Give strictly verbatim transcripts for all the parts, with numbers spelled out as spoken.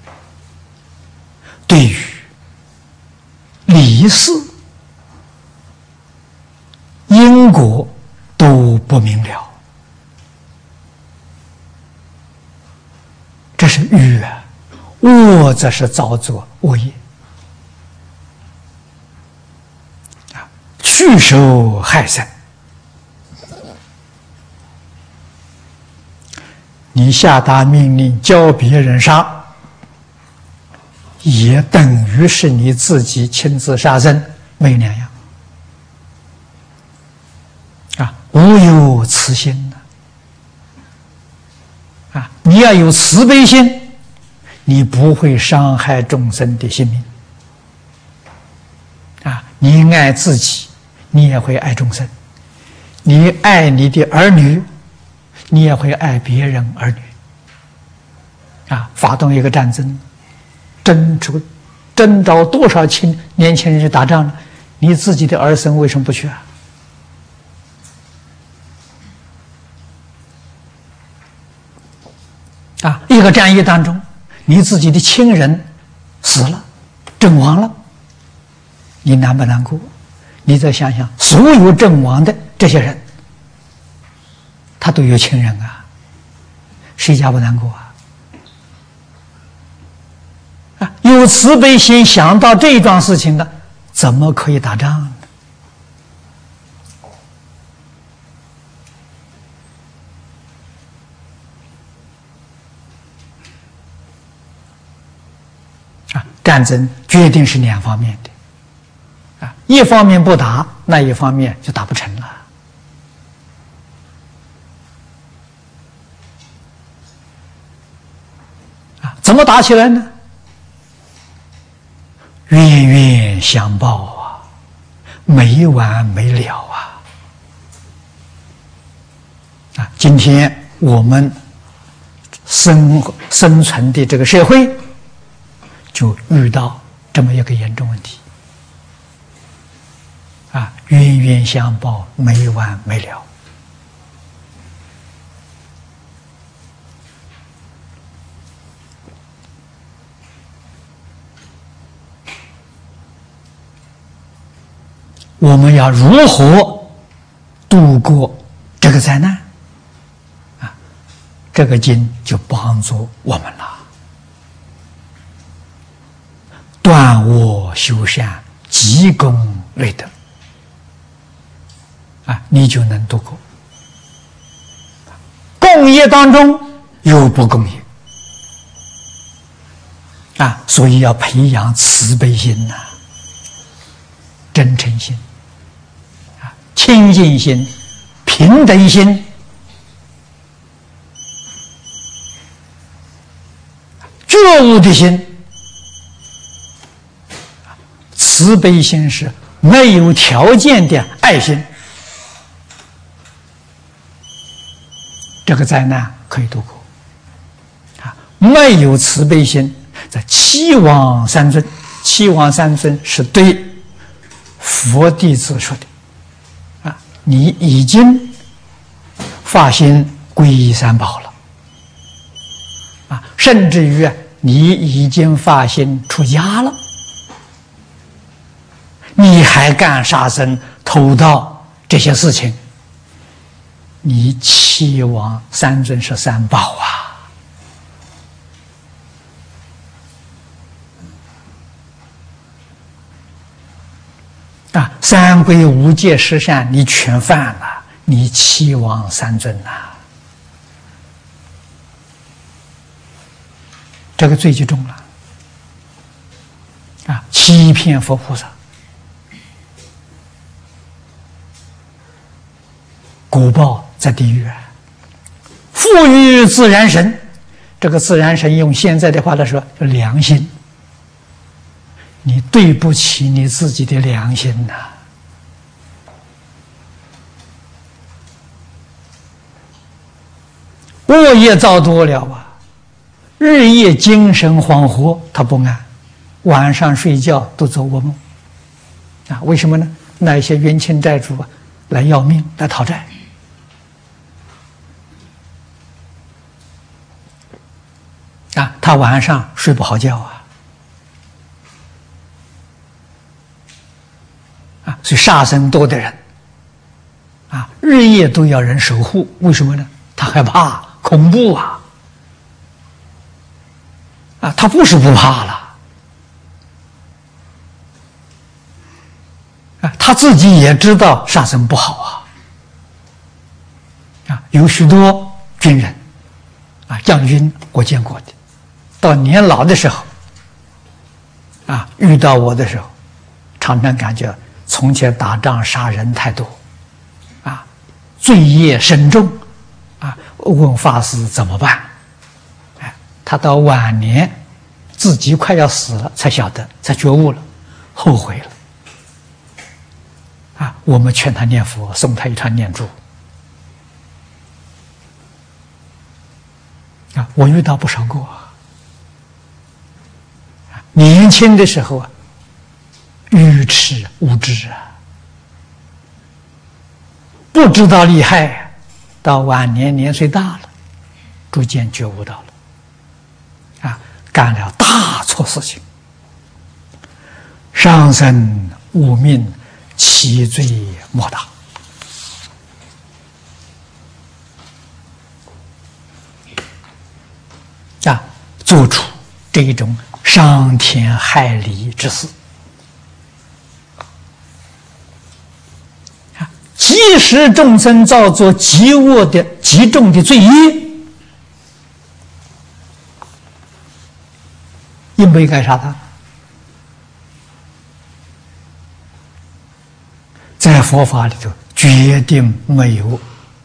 对于理事因果都不明了，这是欲啊，恶则是造作恶业啊，去手害身。你下达命令教别人杀，也等于是你自己亲自杀生，没两样啊！无有慈心的啊！你要有慈悲心，你不会伤害众生的性命啊！你爱自己，你也会爱众生；你爱你的儿女，你也会爱别人儿女啊！发动一个战争，征出征召多少青年轻人去打仗呢？你自己的儿孙为什么不去啊？啊！一个战役当中，你自己的亲人死了，阵亡了，你难不难过？你再想想，所有阵亡的这些人，他都有亲人啊，谁家不难过啊？啊，有慈悲心，想到这桩事情的，怎么可以打仗呢？啊，战争决定是两方面的，啊，一方面不打，那一方面就打不成了。怎么打起来呢？冤冤相报啊，没完没了啊！啊，今天我们生生存的这个社会，就遇到这么一个严重问题啊，冤冤相报，没完没了。我们要如何度过这个灾难啊？这个经就帮助我们了。断恶修善，积功累德啊，你就能度过。共业当中有不共业啊，所以要培养慈悲心呐、啊、真诚心啊、清净心、平等心、觉悟的心。慈悲心是没有条件的爱心，这个灾难可以度过啊！没有慈悲心，在七王三尊，七王三尊是对佛弟子说的啊！你已经发心皈依三宝了啊，甚至于你已经发心出家了。你还干杀生、偷盗这些事情，你七王三尊是三宝啊！啊，三规五戒十善你全犯了，你七王三尊呐、啊，这个罪就重了啊！欺骗佛菩萨。果报在地狱啊！富于自然神，这个自然神用现在的话来说，叫良心。你对不起你自己的良心呐、啊！恶业造多了啊，日夜精神恍惚，他不安，晚上睡觉都做噩梦啊！为什么呢？那些冤亲债主啊，来要命，来讨债。 啊，他晚上睡不好觉啊，啊，所以杀生多的人，啊，日夜都要人守护，为什么呢？他害怕，恐怖啊，啊，他不是不怕了，啊，他自己也知道杀生不好啊，啊，有许多军人，啊，将军我见过的。到年老的时候，啊，遇到我的时候，常常感觉从前打仗杀人太多，啊，罪业深重，啊，问法师怎么办？哎，他到晚年自己快要死了，才晓得，才觉悟了，后悔了。啊，我们劝他念佛，送他一串念珠。啊，我遇到不少过。年轻的时候啊，愚痴无知啊，不知道厉害，到晚年年岁大了，逐渐觉悟到了，啊，干了大错事情，伤身无命，其罪莫大。啊，做出这一种伤天害理之事，啊，即使众生造作极恶的极重的罪业，应不应该杀他？在佛法里头，决定没有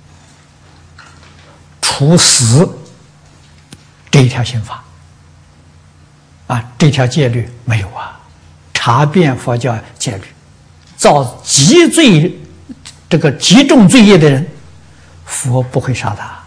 处死这一条刑法。啊，这条戒律没有啊！查遍佛教戒律，造极罪这个极重罪业的人，佛不会杀他。